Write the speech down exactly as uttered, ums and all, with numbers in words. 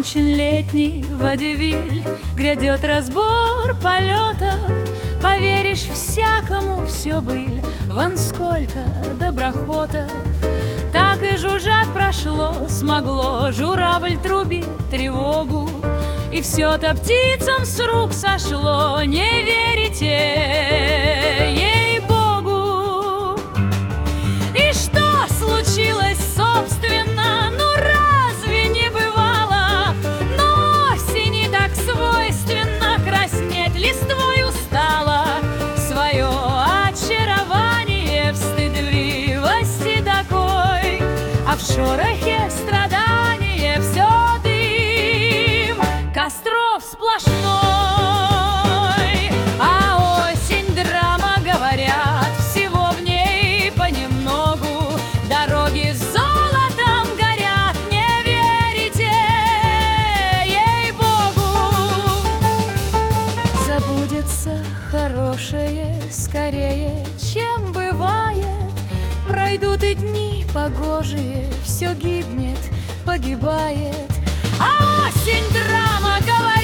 окончен летний водевиль, грядет разбор полетов. Поверишь всякому, все быль, вон сколько доброхотов. Так и жужжат прошло, смогло, журавль трубит тревогу. И все-то птицам с рук сошло, не верите, ей-богу. И что случилось, собственно, ну разве не бывало? Но осени так свойственно краснеть листвой устала. Свое очарование в стыдливости такой, а в шорохе страдания все дым костров сплошной. А осень драма, говорят, всего в ней понемногу. Дороги золотом горят, не верите, ей-богу. Забудется хорошее скорее, чем бывает. Пройдут и дни погожие, все гибнет, погибает. А осень драма, говорит,